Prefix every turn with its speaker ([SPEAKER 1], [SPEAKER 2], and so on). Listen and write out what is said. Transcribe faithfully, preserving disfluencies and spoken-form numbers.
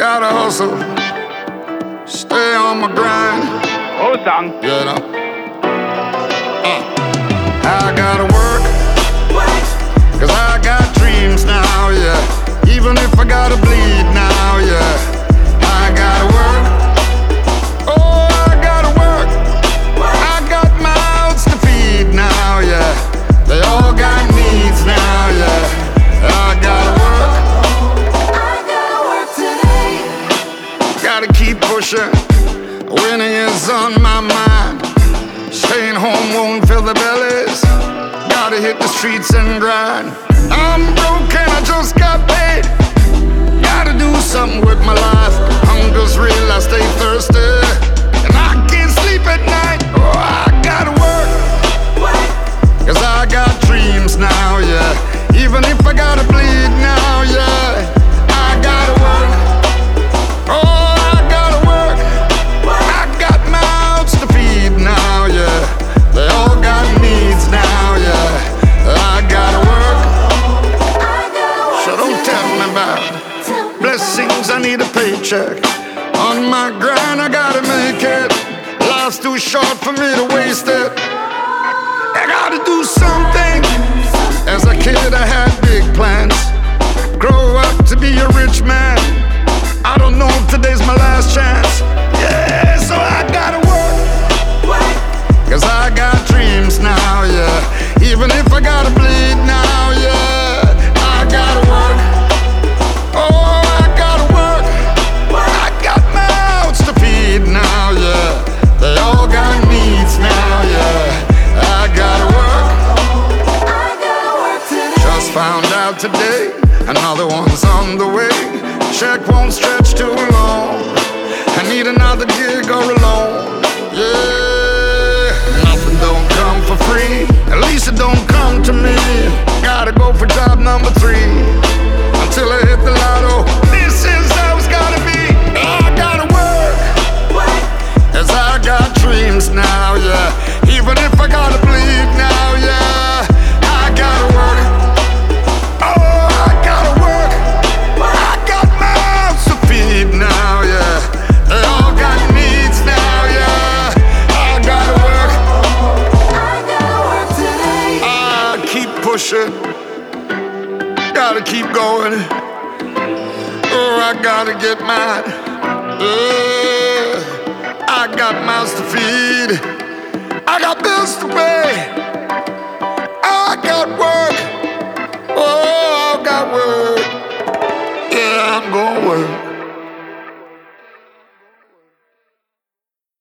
[SPEAKER 1] Gotta hustle, stay on my grind.
[SPEAKER 2] Oh, song.
[SPEAKER 1] You know, uh, I gotta work, cause I got dreams now, yeah. Even if I gotta bleed now, yeah. I gotta work, oh, I gotta work. I got mouths to feed now, yeah. They all got needs now, yeah. I gotta work,
[SPEAKER 3] I gotta work today.
[SPEAKER 1] gotta keep pushing. Winning is on my mind. Staying home won't fill the bellies. Gotta hit the streets and grind. I'm broke and I just got paid. Gotta do something with my life. Hunger's real, I stay thirsty, and I can't sleep at night. Oh, I gotta work, cause I got dreams now, yeah. Even if I gotta bleed now, yeah. I gotta work, oh, I gotta work. I got mouths to feed now, yeah. They all got needs now, yeah. I gotta work,
[SPEAKER 3] I gotta work
[SPEAKER 1] so don't tell me about
[SPEAKER 3] Tell me
[SPEAKER 1] blessings, I need a paycheck. On my grind, I gotta make it. Life's too short for me to waste it. I gotta do something. As a kid, I had big plans. Grow up to be a rich man. I don't know if today's my last chance. Yeah, so I gotta work, cause I got dreams now, yeah. Even if I gotta bleed now, yeah. I gotta work, oh, I gotta work. I got mouths to feed now, yeah. They all got needs now, yeah. I gotta work,
[SPEAKER 3] I gotta work today.
[SPEAKER 1] just found out today, another one's on the way. Check won't stretch too long. I need another gig or a loan, yeah. Nothing don't come for free, at least it don't come to me. Gotta go for job number three until I hit the lotto. This is how it's gotta be. I gotta work, as I got dreams now, yeah. Even if I gotta bleed now, yeah. I gotta work, oh, I gotta work. I got mouths to feed now, yeah. They all got needs now, yeah. I gotta work,
[SPEAKER 3] I gotta work today.
[SPEAKER 1] I keep pushing, gotta keep going. Oh, I gotta get mine, yeah. I got mouths to feed, I got bills to pay, I got work, oh, I got work, yeah, I'm gonna work.